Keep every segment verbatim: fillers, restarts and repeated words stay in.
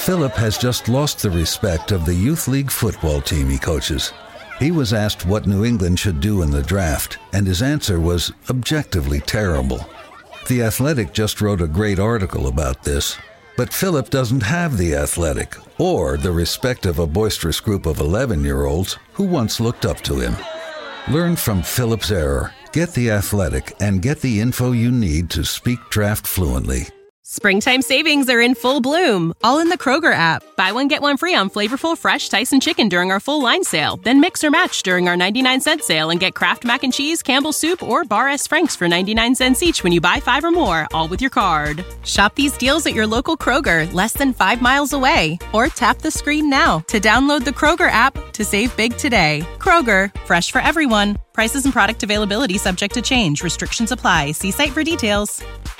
Philip has just lost the respect of the youth league football team he coaches. He was asked what New England should do in the draft, and his answer was objectively terrible. The Athletic just wrote a great article about this, but Philip doesn't have the Athletic or the respect of a boisterous group of eleven-year-olds who once looked up to him. Learn from Philip's error, get the Athletic, and get the info you need to speak draft fluently. Springtime savings are in full bloom, all in the Kroger app. Buy one, get one free on flavorful, fresh Tyson chicken during our full line sale. Then mix or match during our ninety-nine cent sale and get Kraft Mac and Cheese, Campbell's Soup, or Bar S. Frank's for ninety-nine cents each when you buy five or more, all with your card. Shop these deals at your local Kroger, less than five miles away. Or tap the screen now to download the Kroger app to save big today. Kroger, fresh for everyone. Prices and product availability subject to change. Restrictions apply. See site for details.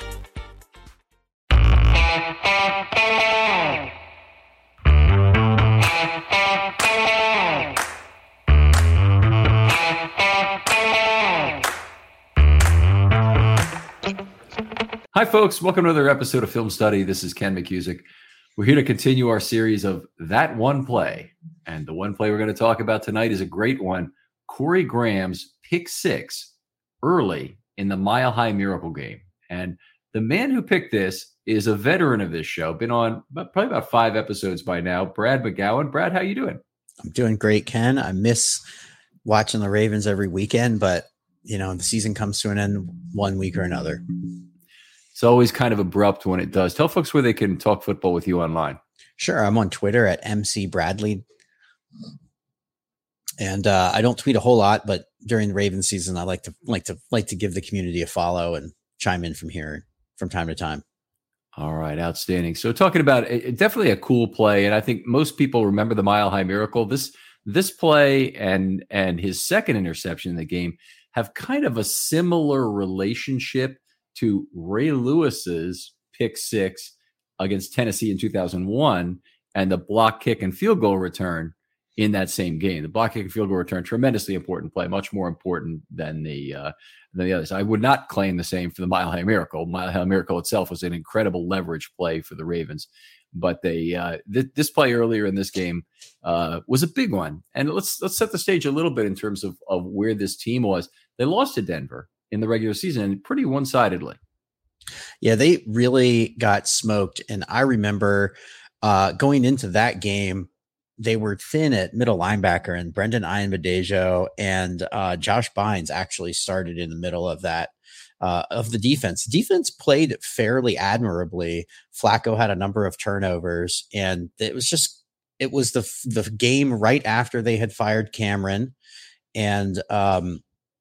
Hi, folks. Welcome to another episode of Film Study. This is Ken McCusick. We're here to continue our series of That One Play. And the one play we're going to talk about tonight is a great one. Corey Graham's pick six early in the Mile High Miracle game. And the man who picked this is a veteran of this show, been on about, probably about five episodes by now, Brad McGowan. Brad, how you doing? I'm doing great, Ken. I miss watching the Ravens every weekend, but, you know, the season comes to an end one week or another. It's always kind of abrupt when it does. Tell folks where they can talk football with you online. Sure. I'm on Twitter at M C Bradley. And uh, I don't tweet a whole lot, but during the Ravens season, I like to like to like to give the community a follow and chime in from here from time to time. All right. Outstanding. So talking about it, definitely a cool play. And I think most people remember the Mile High Miracle. This this play and and his second interception in the game have kind of a similar relationship to Ray Lewis's pick six against Tennessee in two thousand one and the block kick and field goal return in that same game. The block kick and field goal return, tremendously important play, much more important than the uh, than the others. I would not claim the same for the Mile High Miracle. Mile High Miracle itself was an incredible leverage play for the Ravens, but they uh, th- this play earlier in this game uh, was a big one. And let's let's set the stage a little bit in terms of of where this team was. They lost to Denver in the regular season, and pretty one-sidedly. Yeah, they really got smoked. And I remember uh, going into that game, they were thin at middle linebacker, and Brendan Ayanbadejo and uh, Josh Bynes actually started in the middle of that, uh, of the defense. Defense played fairly admirably. Flacco had a number of turnovers, and it was just, it was the, the game right after they had fired Cameron. And, um,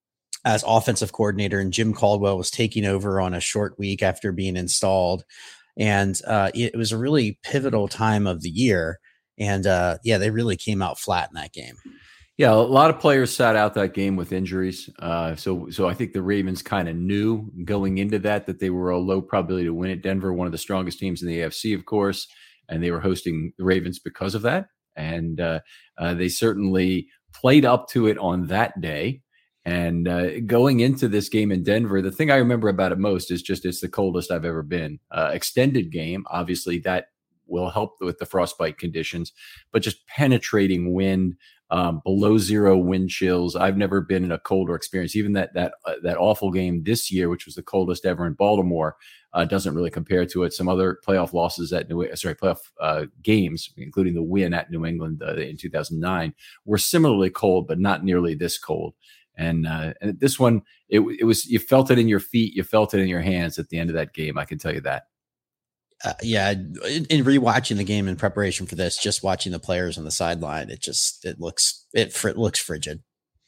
as offensive coordinator, and Jim Caldwell was taking over on a short week after being installed. And uh, it was a really pivotal time of the year. And uh, yeah, they really came out flat in that game. Yeah, a lot of players sat out that game with injuries. Uh, so so I think the Ravens kind of knew going into that that they were a low probability to win at Denver, one of the strongest teams in the A F C, of course. And they were hosting the Ravens because of that. And uh, uh, they certainly played up to it on that day. And uh, going into this game in Denver, the thing I remember about it most is just it's the coldest I've ever been. Uh, extended game, obviously that will help with the frostbite conditions, but just penetrating wind, um, below zero wind chills. I've never been in a colder experience. Even that that uh, that awful game this year, which was the coldest ever in Baltimore, uh, doesn't really compare to it. Some other playoff losses at New sorry playoff uh, games, including the win at New England uh, in two thousand nine, were similarly cold, but not nearly this cold. And, uh, and this one, it, it was, you felt it in your feet, you felt it in your hands at the end of that game. I can tell you that. Uh, yeah. In, in rewatching the game in preparation for this, just watching the players on the sideline, it just, it looks, it, it looks frigid.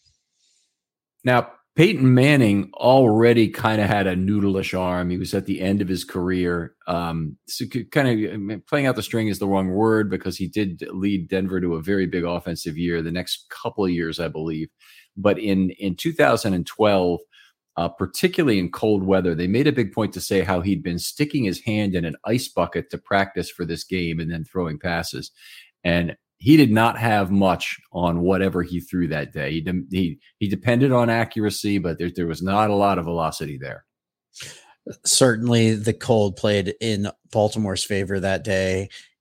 Now, Peyton Manning already kind of had a noodleish arm. He was at the end of his career. Um, so kind of playing out the string is the wrong word because he did lead Denver to a very big offensive year, the next couple of years, I believe. But in, in two thousand twelve, uh, particularly in cold weather, they made a big point to say how he'd been sticking his hand in an ice bucket to practice for this game and then throwing passes. And he did not have much on whatever he threw that day. He de- he, he depended on accuracy, but there, there was not a lot of velocity there. Certainly the cold played in Baltimore's favor that day.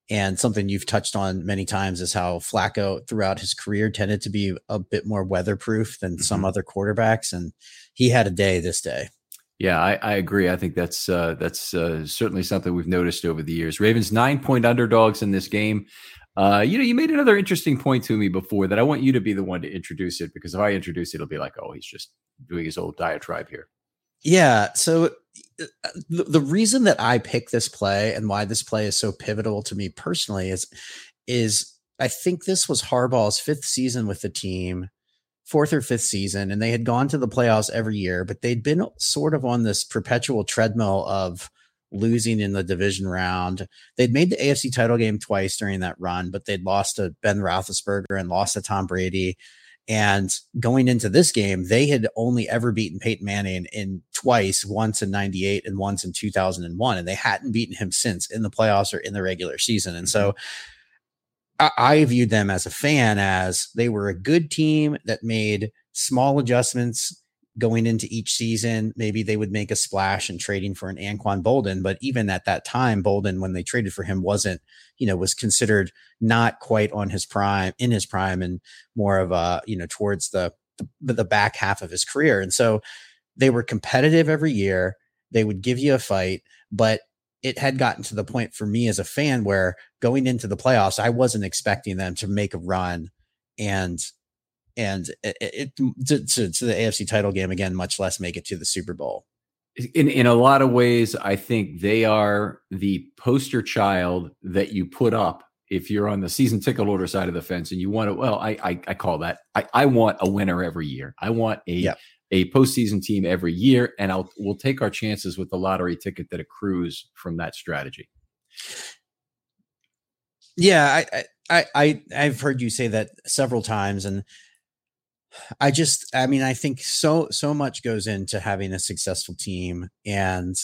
And something you've touched on many times is how Flacco throughout his career tended to be a bit more weatherproof than mm-hmm. some other quarterbacks. And he had a day this day. Yeah, I, I agree. I think that's uh, that's uh, certainly something we've noticed over the years. Ravens nine point underdogs in this game. Uh, you know, you made another interesting point to me before that I want you to be the one to introduce it, because if I introduce it, it'll be like, oh, he's just doing his old diatribe here. Yeah. So the, the reason that I picked this play and why this play is so pivotal to me personally is, is I think this was Harbaugh's fifth season with the team, fourth or fifth season, and they had gone to the playoffs every year, but they'd been sort of on this perpetual treadmill of losing in the division round. They'd made the A F C title game twice during that run, but they'd lost to Ben Roethlisberger and lost to Tom Brady. And going into this game, they had only ever beaten Peyton Manning in twice, once in ninety-eight and once in two thousand one. And they hadn't beaten him since in the playoffs or in the regular season. And so I, I viewed them as a fan as they were a good team that made small adjustments going into each season. Maybe they would make a splash in trading for an Anquan Boldin. But even at that time, Boldin, when they traded for him, wasn't, you know, was considered not quite on his prime, in his prime, and more of a, you know, towards the, the, the back half of his career. And so they were competitive every year. They would give you a fight, but it had gotten to the point for me as a fan where going into the playoffs, I wasn't expecting them to make a run and And it, it to, to, to the A F C title game again, much less make it to the Super Bowl. In in a lot of ways, I think they are the poster child that you put up if you're on the season ticket holder side of the fence and you want to. Well, I I, I call that I, I want a winner every year. I want a yep. a postseason team every year, and I'll we'll take our chances with the lottery ticket that accrues from that strategy. Yeah, I I, I I've heard you say that several times, and I just, I mean, I think so, so much goes into having a successful team. And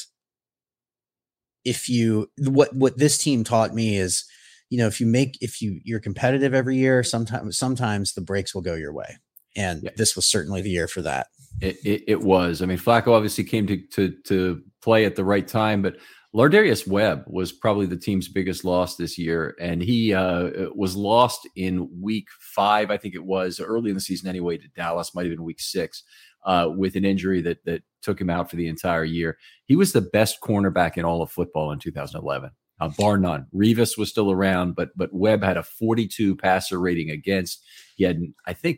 if you, what, what this team taught me is, you know, if you make, if you, you're competitive every year, sometimes, sometimes the breaks will go your way. And yeah. This was certainly the year for that. It, it, it was. I mean, Flacco obviously came to, to, to play at the right time, but Lardarius Webb was probably the team's biggest loss this year, and he uh, was lost in week five, I think it was, early in the season anyway, to Dallas, might have been week six, uh, with an injury that that took him out for the entire year. He was the best cornerback in all of football in two thousand eleven, uh, bar none. Revis was still around, but but Webb had a forty-two passer rating against. He had, I think,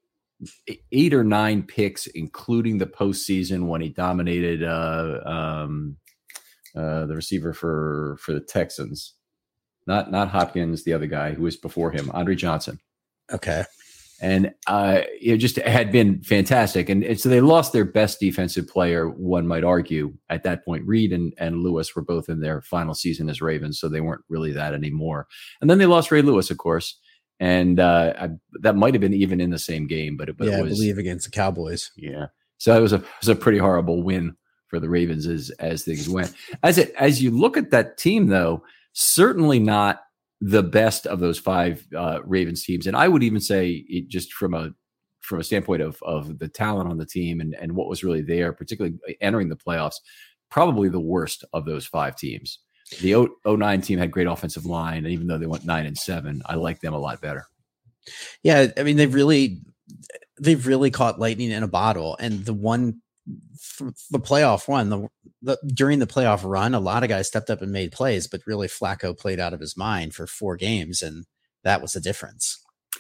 eight or nine picks, including the postseason when he dominated uh, um, – Uh, the receiver for for the Texans, not not Hopkins, the other guy who was before him, Andre Johnson. Okay, and uh, it just had been fantastic, and, and so they lost their best defensive player. One might argue at that point, Reed and and Lewis were both in their final season as Ravens, so they weren't really that anymore. And then they lost Ray Lewis, of course, and uh, I, that might have been even in the same game, but, it, but yeah, it was, I believe against the Cowboys. Yeah, so it was a it was a pretty horrible win for the Ravens as as things went. As it as you look at that team, though, certainly not the best of those five uh, Ravens teams, and I would even say it just from a from a standpoint of of the talent on the team and and what was really there, particularly entering the playoffs, probably the worst of those five teams. The oh nine team had great offensive line, and even though they went nine and seven, I like them a lot better. Yeah, I mean they've really they've really caught lightning in a bottle, and the one. The playoff run, the, the during the playoff run, a lot of guys stepped up and made plays, but really Flacco played out of his mind for four games, and that was the difference.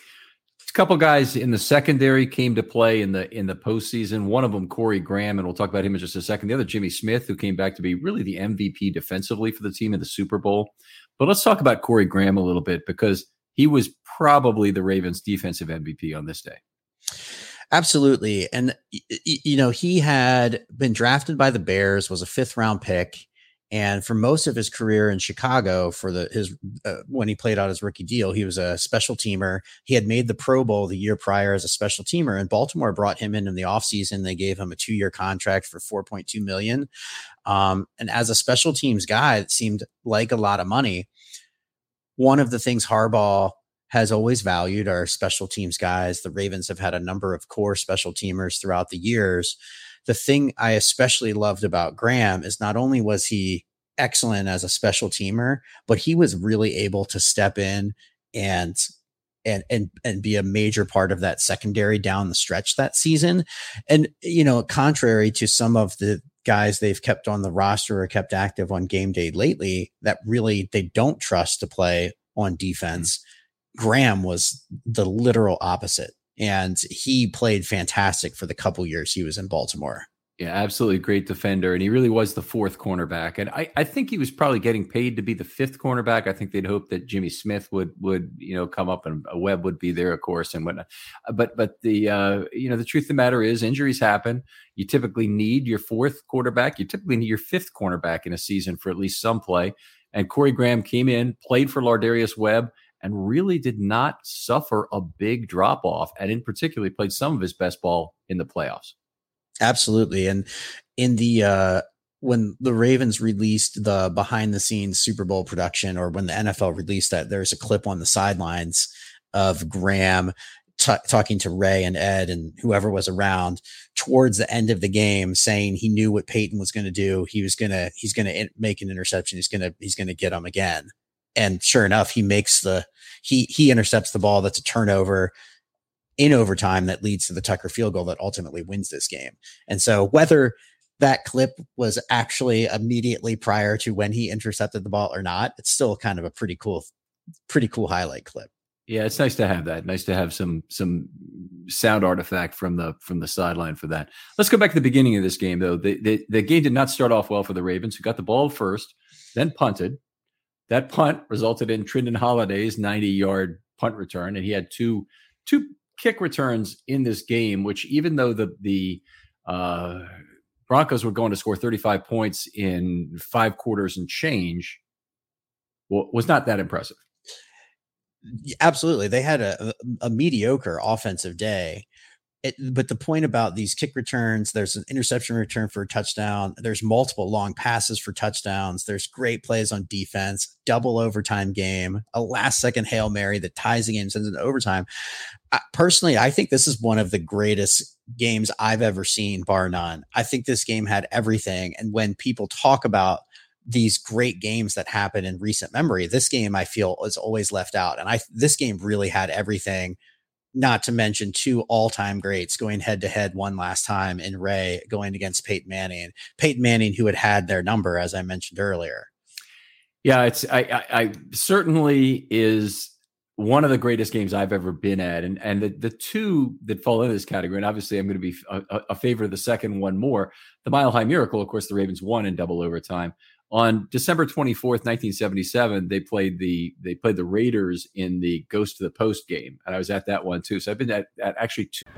A couple guys in the secondary came to play in the in the postseason. One of them, Corey Graham, and we'll talk about him in just a second. The other, Jimmy Smith, who came back to be really the M V P defensively for the team in the Super Bowl. But let's talk about Corey Graham a little bit because he was probably the Ravens' defensive M V P on this day. Absolutely. And, you know, he had been drafted by the Bears, was a fifth round pick. And for most of his career in Chicago, for the his uh, when he played out his rookie deal, he was a special teamer. He had made the Pro Bowl the year prior as a special teamer, and Baltimore brought him in in the offseason. They gave him a two year contract for four point two million dollars. Um, and as a special teams guy, it seemed like a lot of money. One of the things Harbaugh has always valued are special teams guys. The Ravens have had a number of core special teamers throughout the years. The thing I especially loved about Graham is not only was he excellent as a special teamer, but he was really able to step in and and and and be a major part of that secondary down the stretch that season. And, you know, contrary to some of the guys they've kept on the roster or kept active on game day lately that really they don't trust to play on defense, Graham was the literal opposite. And he played fantastic for the couple years he was in Baltimore. Yeah, absolutely great defender. And he really was the fourth cornerback. And I, I think he was probably getting paid to be the fifth cornerback. I think they'd hoped that Jimmy Smith would, would, you know, come up and Webb would be there, of course, and whatnot. But, but the, uh, you know, the truth of the matter is injuries happen. You typically need your fourth quarterback. You typically need your fifth cornerback in a season for at least some play. And Corey Graham came in, played for Lardarius Webb, and really did not suffer a big drop off. And in particular, played some of his best ball in the playoffs. Absolutely. And in the, uh, when the Ravens released the behind the scenes Super Bowl production, or when the N F L released that, there's a clip on the sidelines of Graham t- talking to Ray and Ed and whoever was around towards the end of the game, saying he knew what Peyton was going to do. He was going to, he's going to in- make an interception. He's going to, he's going to get him again. And sure enough, he makes the, he, he intercepts the ball. That's a turnover in overtime that leads to the Tucker field goal that ultimately wins this game. And so whether that clip was actually immediately prior to when he intercepted the ball or not, it's still kind of a pretty cool, pretty cool highlight clip. Yeah, it's nice to have that. Nice to have some some sound artifact from the from the sideline for that. Let's go back to the beginning of this game, though. The, the, the game did not start off well for the Ravens, who got the ball first, then punted. That punt resulted in Trindon Holliday's ninety-yard punt return, and he had two two kick returns in this game, which even though the the uh, Broncos were going to score thirty-five points in five quarters and change, well, was not that impressive. Absolutely. They had a, a, a mediocre offensive day. It, but the point about these kick returns, there's an interception return for a touchdown. There's multiple long passes for touchdowns. There's great plays on defense, double overtime game, a last second Hail Mary that ties the game, sends it to overtime. I, personally, I think this is one of the greatest games I've ever seen, bar none. I think this game had everything. And when people talk about these great games that happen in recent memory, this game I feel is always left out. And I, this game really had everything. Not to mention two all-time greats going head-to-head one last time in Ray going against Peyton Manning. Peyton Manning, who had had their number, as I mentioned earlier. Yeah, it's I, I, I certainly is one of the greatest games I've ever been at. And and the, the two that fall into this category, and obviously I'm going to be a, a favor of the second one more. The Mile High Miracle, of course, the Ravens won in double overtime. On December twenty-fourth, nineteen seventy-seven, they played the they played the Raiders in the Ghost to the Post game, and I was at that one too. So I've been at, at actually two.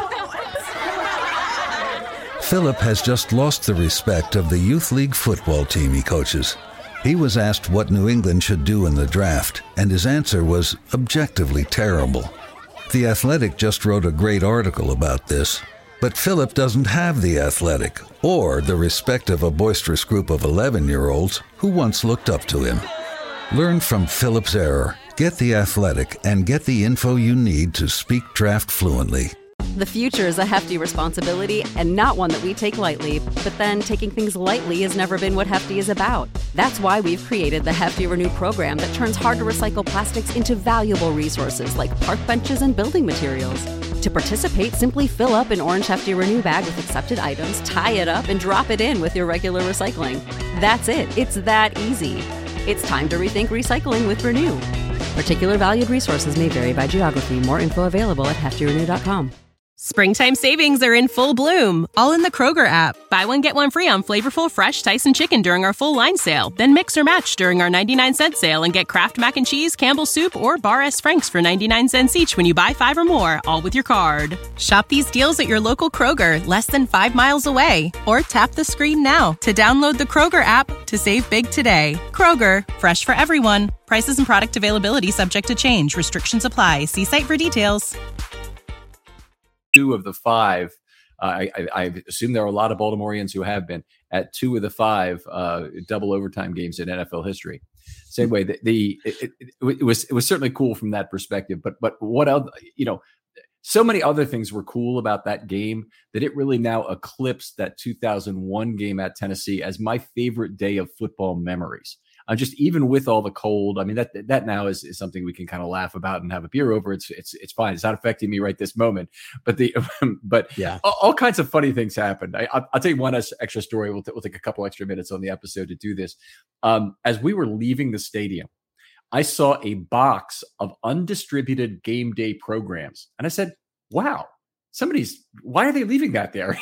Philip has just lost the respect of the youth league football team he coaches. He was asked what New England should do in the draft, and his answer was objectively terrible. The Athletic just wrote a great article about this. But Philip doesn't have the Athletic or the respect of a boisterous group of eleven-year-olds who once looked up to him. Learn from Philip's error, get the Athletic, and get the info you need to speak draft fluently. The future is a hefty responsibility and not one that we take lightly. But then taking things lightly has never been what Hefty is about. That's why we've created the Hefty Renew program that turns hard-to-recycle plastics into valuable resources like park benches and building materials. To participate, simply fill up an orange Hefty Renew bag with accepted items, tie it up, and drop it in with your regular recycling. That's it. It's that easy. It's time to rethink recycling with Renew. Particular valued resources may vary by geography. More info available at hefty renew dot com. Springtime savings are in full bloom, all in the Kroger app. Buy one, get one free on flavorful, fresh Tyson chicken during our full line sale. Then mix or match during our ninety-nine cent sale and get Kraft Mac and Cheese, Campbell's Soup, or Bar S. Frank's for ninety-nine cents each when you buy five or more, all with your card. Shop these deals at your local Kroger, less than five miles away. Or tap the screen now to download the Kroger app to save big today. Kroger, fresh for everyone. Prices and product availability subject to change. Restrictions apply. See site for details. Two of the five, uh, I, I, I assume there are a lot of Baltimoreans who have been at two of the five uh, double overtime games in N F L history. Same way, the, the it, it, it was it was certainly cool from that perspective. But but what else? You know, so many other things were cool about that game that it really now eclipsed that two thousand one game at Tennessee as my favorite day of football memories. Uh, just even with all the cold, I mean, that that now is, is something we can kind of laugh about and have a beer over. It's it's it's fine. It's not affecting me right this moment. But the but yeah, all, all kinds of funny things happened. I, I'll, I'll tell you one extra story. We'll, t- we'll take a couple extra minutes on the episode to do this. Um, as we were leaving the stadium, I saw a box of undistributed game day programs, and I said, "Wow, somebody's. Why are they leaving that there?"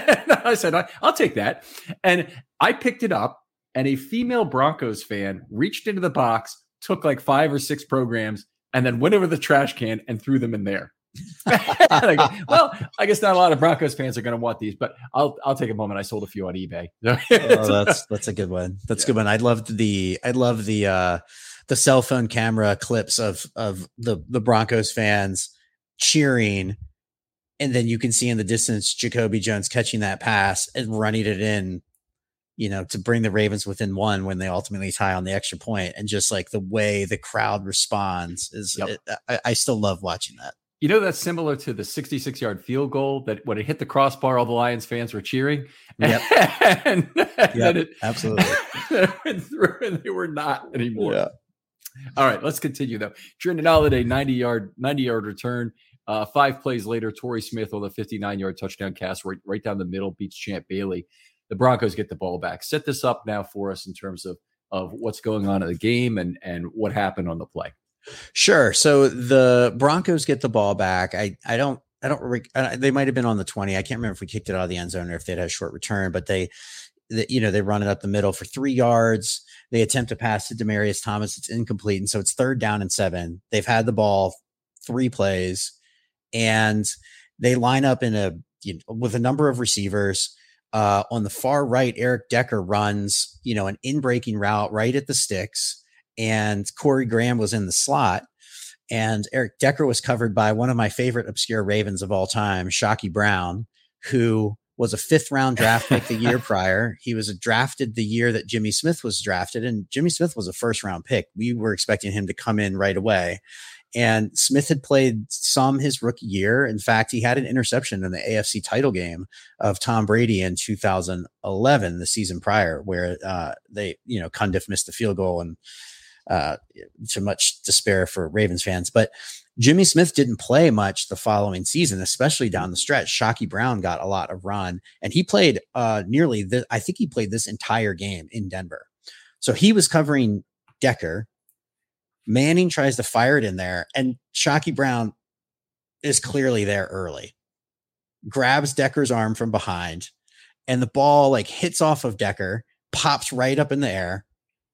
I said, I, "I'll take that," and I picked it up. And a female Broncos fan reached into the box, took like five or six programs, and then went over the trash can and threw them in there. Like, well, I guess not a lot of Broncos fans are going to want these, but I'll I'll take a moment. I sold a few on eBay. Oh, that's that's a good one. That's yeah. a good one. I loved the I love the uh, the cell phone camera clips of of the the Broncos fans cheering, and then you can see in the distance Jacoby Jones catching that pass and running it in, you know, to bring the Ravens within one when they ultimately tie on the extra point. And just like the way the crowd responds is, yep. it, I, I still love watching that. You know, that's similar to the sixty-six yard field goal that when it hit the crossbar, all the Lions fans were cheering. Yep. and, and yep, it, absolutely. went through and they were not anymore. Yeah. All right, let's continue though. Trindon Holiday, ninety yard return. Uh, five plays later, Torrey Smith on the fifty-nine yard touchdown cast right, right down the middle, beats Champ Bailey. The Broncos get the ball back. Set this up now for us in terms of, of what's going on in the game and, and what happened on the play. Sure. So the Broncos get the ball back. I, I don't, I don't, re- I, they might've been on the twenty. I can't remember if we kicked it out of the end zone or if they had a short return, but they, they, you know, they run it up the middle for three yards. They attempt to pass to Demaryius Thomas. It's incomplete. And so it's third down and seven. They've had the ball three plays and they line up in a, you know, with a number of receivers. Uh, on the far right, Eric Decker runs, you know, an in-breaking route right at the sticks, and Corey Graham was in the slot, and Eric Decker was covered by one of my favorite obscure Ravens of all time, Shockey Brown, who was a fifth round draft pick the year prior. He was drafted the year that Jimmy Smith was drafted, and Jimmy Smith was a first round pick. We were expecting him to come in right away. And Smith had played some his rookie year. In fact, he had an interception in the A F C title game of Tom Brady in two thousand eleven, the season prior, where uh, they, you know, Cundiff missed the field goal and uh, to much despair for Ravens fans. But Jimmy Smith didn't play much the following season, especially down the stretch. Shockey Brown got a lot of run, and he played uh, nearly the, I think he played this entire game in Denver. So he was covering Decker. Manning tries to fire it in there, and Shockey Brown is clearly there early, grabs Decker's arm from behind, and the ball like hits off of Decker, pops right up in the air.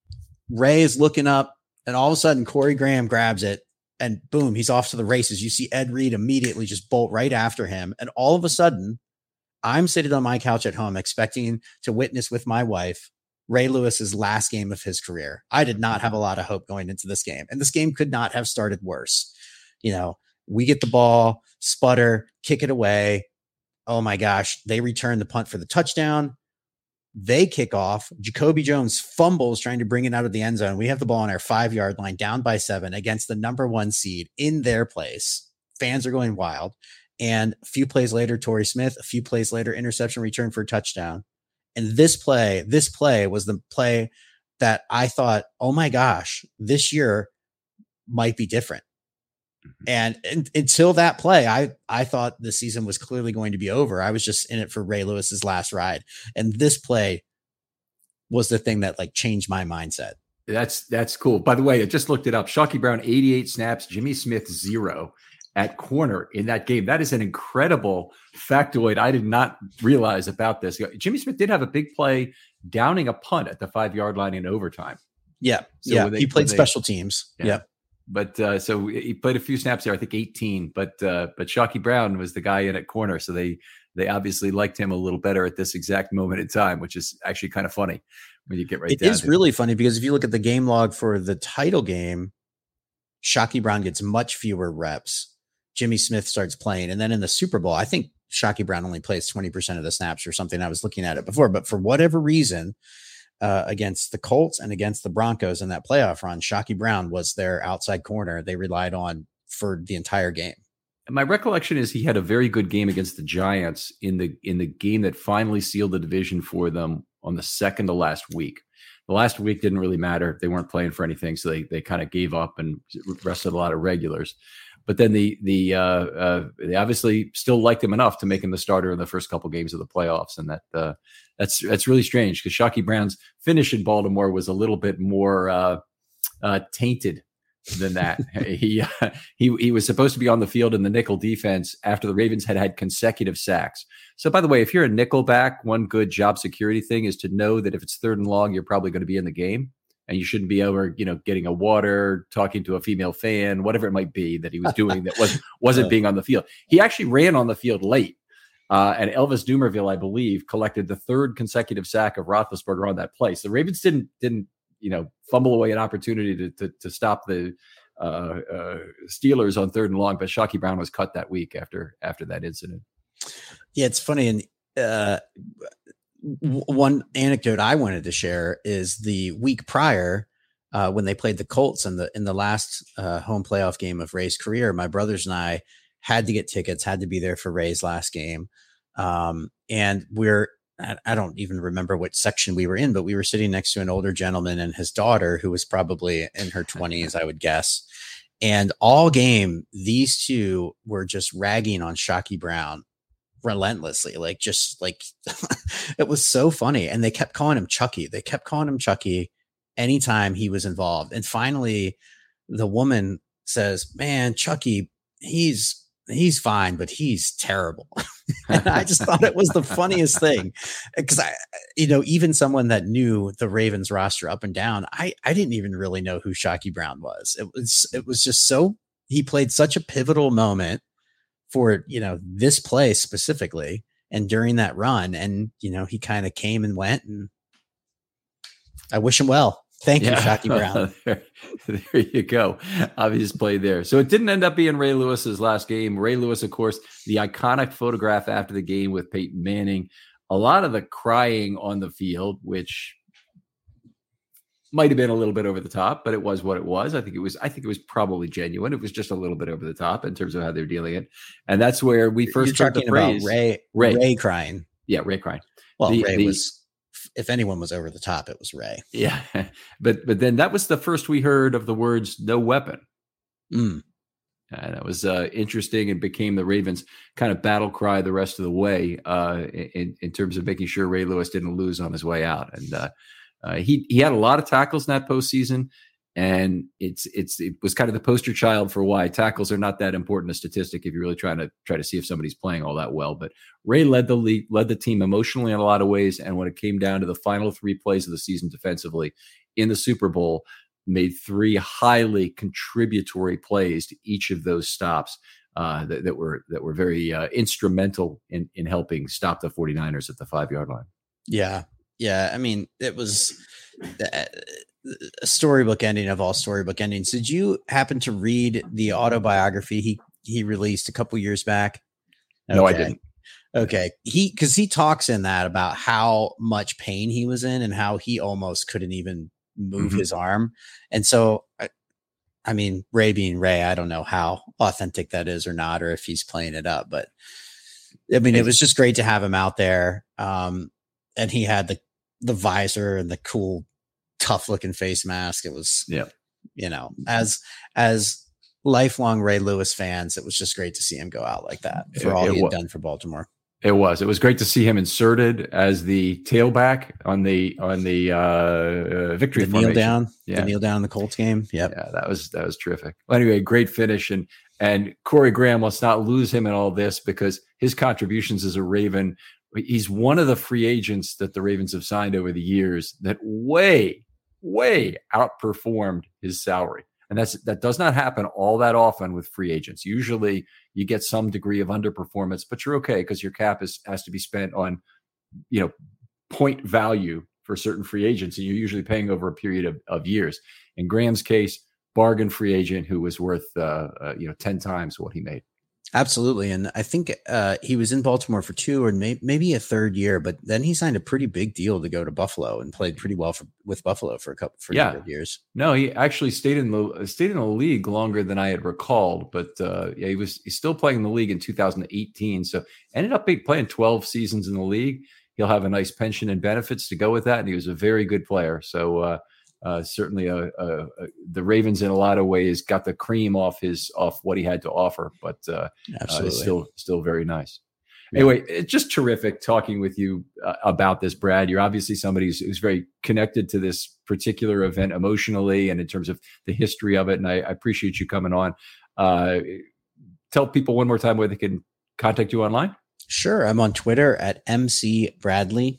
Ray is looking up, and all of a sudden Corey Graham grabs it, and boom, he's off to the races. You see Ed Reed immediately just bolt right after him. And all of a sudden, I'm sitting on my couch at home expecting to witness with my wife Ray Lewis's last game of his career. I did not have a lot of hope going into this game, and this game could not have started worse. You know, we get the ball, sputter, kick it away. Oh my gosh. They return the punt for the touchdown. They kick off. Jacoby Jones fumbles trying to bring it out of the end zone. We have the ball on our five yard line down by seven against the number one seed in their place. Fans are going wild. And a few plays later, Torrey Smith, a few plays later, interception return for a touchdown. And this play, this play was the play that I thought, oh my gosh, this year might be different. And, and until that play, I, I thought the season was clearly going to be over. I was just in it for Ray Lewis's last ride. And this play was the thing that like changed my mindset. That's, that's cool. By the way, I just looked it up. Shockey Brown, eighty-eight snaps, Jimmy Smith, zero at corner in that game. That is an incredible factoid I did not realize about this. Jimmy Smith did have a big play downing a punt at the five yard line in overtime. Yeah. So yeah. They, he played they, special teams. Yeah. yeah. But uh, so he played a few snaps there, I think eighteen, but uh, but Shockey Brown was the guy in at corner. So they, they obviously liked him a little better at this exact moment in time, which is actually kind of funny when you get right it down. It is to really it. funny because if you look at the game log for the title game, Shockey Brown gets much fewer reps. Jimmy Smith starts playing. And then in the Super Bowl, I think Shockey Brown only plays twenty percent of the snaps or something. I was looking at it before, but for whatever reason, uh, against the Colts and against the Broncos in that playoff run, Shockey Brown was their outside corner they relied on for the entire game. My recollection is he had a very good game against the Giants in the in the game that finally sealed the division for them on the second to last week. The last week didn't really matter. They weren't playing for anything, so they they kind of gave up and rested a lot of regulars. But then the the uh, uh, they obviously still liked him enough to make him the starter in the first couple games of the playoffs, and that uh, that's that's really strange because Shockey Brown's finish in Baltimore was a little bit more uh, uh, tainted than that. he uh, he he was supposed to be on the field in the nickel defense after the Ravens had had consecutive sacks. So, by the way, if you're a nickel back, one good job security thing is to know that if it's third and long, you're probably going to be in the game, and you shouldn't be over, you know, getting a water, talking to a female fan, whatever it might be that he was doing that wasn't wasn't being on the field. He actually ran on the field late, uh, and Elvis Dumervil, I believe, collected the third consecutive sack of Roethlisberger on that play. So the Ravens didn't didn't. you know, fumble away an opportunity to to, to stop the uh, uh, Steelers on third and long, but Shockey Brown was cut that week after after that incident. Yeah, it's funny. And uh, w- one anecdote I wanted to share is the week prior uh, when they played the Colts in the in the last uh, home playoff game of Ray's career. My brothers and I had to get tickets, had to be there for Ray's last game, um, and we're. I don't even remember what section we were in, but we were sitting next to an older gentleman and his daughter, who was probably in her twenties, I would guess. And all game, these two were just ragging on Shockey Brown relentlessly. Like, just like, it was so funny. And they kept calling him Chucky. They kept calling him Chucky anytime he was involved. And finally, the woman says, man, Chucky, he's, he's fine, but he's terrible. And I just thought it was the funniest thing because I, you know, even someone that knew the Ravens roster up and down, I, I didn't even really know who Shockey Brown was. It was, it was just so, he played such a pivotal moment for, you know, this play specifically and during that run. And, you know, he kind of came and went, and I wish him well. Thank yeah. you, Shockey Brown. there, there you go. Obvious play there. So it didn't end up being Ray Lewis's last game. Ray Lewis, of course, the iconic photograph after the game with Peyton Manning. A lot of the crying on the field, which might have been a little bit over the top, but it was what it was. I think it was. I think it was probably genuine. It was just a little bit over the top in terms of how they're dealing it, and that's where we first You're heard the talking phrase about Ray, Ray. Ray crying. Yeah, Ray crying. Well, the, Ray the, was. If anyone was over the top, it was Ray. Yeah. But but then that was the first we heard of the words "no weapon." Mm. And that was uh, interesting and became the Ravens' kind of battle cry the rest of the way uh, in, in terms of making sure Ray Lewis didn't lose on his way out. And uh, uh, he he had a lot of tackles in that postseason. And it's it's it was kind of the poster child for why tackles are not that important a statistic if you're really trying to try to see if somebody's playing all that well. But Ray led the league, led the team emotionally in a lot of ways. And when it came down to the final three plays of the season defensively in the Super Bowl, made three highly contributory plays to each of those stops uh, that, that were that were very uh, instrumental in in helping stop the 49ers at the five-yard line. Yeah, yeah. I mean, it was a storybook ending of all storybook endings. Did you happen to read the autobiography he he released a couple years back? Okay. No, I didn't. Okay, he because he talks in that about how much pain he was in and how he almost couldn't even move mm-hmm. his arm. And so, I, I mean, Ray being Ray, I don't know how authentic that is or not, or if he's playing it up. But I mean, it was just great to have him out there. Um, and he had the the visor and the cool, tough looking face mask. It was, yeah, you know, as as lifelong Ray Lewis fans, it was just great to see him go out like that for it, all it he had was. done for Baltimore. It was. It was great to see him inserted as the tailback on the on the uh, uh, victory the formation. kneel down, yeah. the kneel down in the Colts game. Yep. Yeah, that was that was terrific. Well, anyway, great finish, and and Corey Graham. Let's not lose him in all this because his contributions as a Raven. He's one of the free agents that the Ravens have signed over the years that way, way outperformed his salary. And that's that does not happen all that often with free agents. Usually you get some degree of underperformance, but you're okay because your cap is has to be spent on, you know, point value for certain free agents. And you're usually paying over a period of, of years. In Graham's case, bargain free agent who was worth, uh, uh, you know, ten times what he made. Absolutely. And I think uh, he was in Baltimore for two or may- maybe a third year, but then he signed a pretty big deal to go to Buffalo and played pretty well for, with Buffalo for a couple for yeah. a number of years. No, he actually stayed in the stayed in the league longer than I had recalled, but uh, yeah, he was he's still playing in the league in two thousand eighteen. So ended up playing twelve seasons in the league. He'll have a nice pension and benefits to go with that, and he was a very good player. So uh, uh, certainly, a, a, a, the Ravens in a lot of ways got the cream off his off what he had to offer, but uh, uh, still still very nice. Yeah. Anyway, it's just terrific talking with you uh, about this, Brad. You're obviously somebody who's, who's very connected to this particular event emotionally and in terms of the history of it, and I, I appreciate you coming on. Uh, tell people one more time where they can contact you online. Sure, I'm on Twitter at M C Bradley.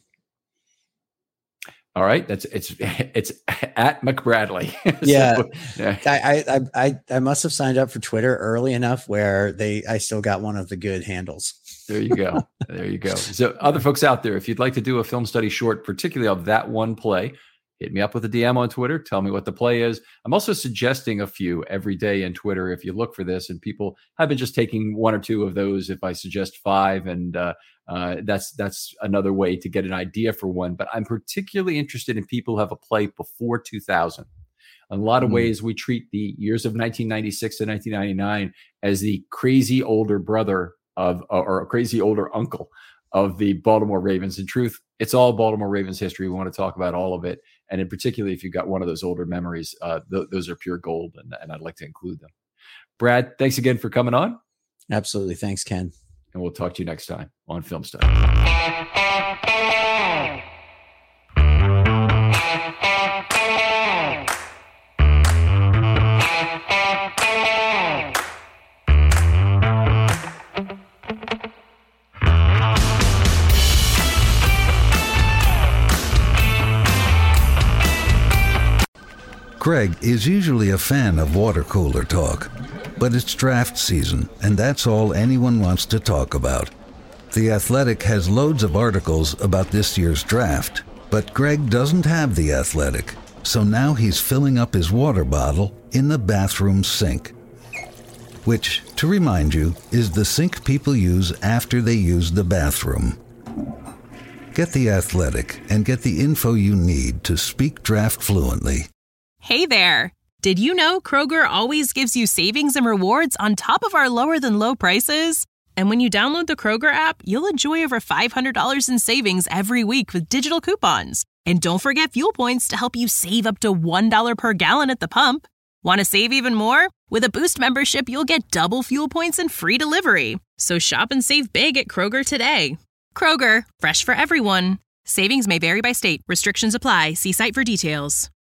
All right, that's it's it's at McBradley. Yeah, so, yeah. I, I I I must have signed up for Twitter early enough where they I still got one of the good handles. There you go. There you go. So, other folks out there, if you'd like to do a film study short, particularly of that one play, hit me up with a D M on Twitter. Tell me what the play is. I'm also suggesting a few every day in Twitter if you look for this, and people have been just taking one or two of those. If I suggest five, and uh, uh, that's that's another way to get an idea for one. But I'm particularly interested in people who have a play before two thousand. In a lot of mm. ways, we treat the years of nineteen ninety-six to nineteen ninety-nine as the crazy older brother of, or a crazy older uncle of the Baltimore Ravens. In truth, it's all Baltimore Ravens history. We want to talk about all of it. And in particular, if you've got one of those older memories, uh, th- those are pure gold, and, and I'd like to include them. Brad, thanks again for coming on. Absolutely. Thanks, Ken. And we'll talk to you next time on Film Study. Greg is usually a fan of water cooler talk, but it's draft season, and that's all anyone wants to talk about. The Athletic has loads of articles about this year's draft, but Greg doesn't have The Athletic, so now he's filling up his water bottle in the bathroom sink, which, to remind you, is the sink people use after they use the bathroom. Get The Athletic and get the info you need to speak draft fluently. Hey there! Did you know Kroger always gives you savings and rewards on top of our lower-than-low prices? And when you download the Kroger app, you'll enjoy over five hundred dollars in savings every week with digital coupons. And don't forget fuel points to help you save up to one dollar per gallon at the pump. Want to save even more? With a Boost membership, you'll get double fuel points and free delivery. So shop and save big at Kroger today. Kroger, fresh for everyone. Savings may vary by state. Restrictions apply. See site for details.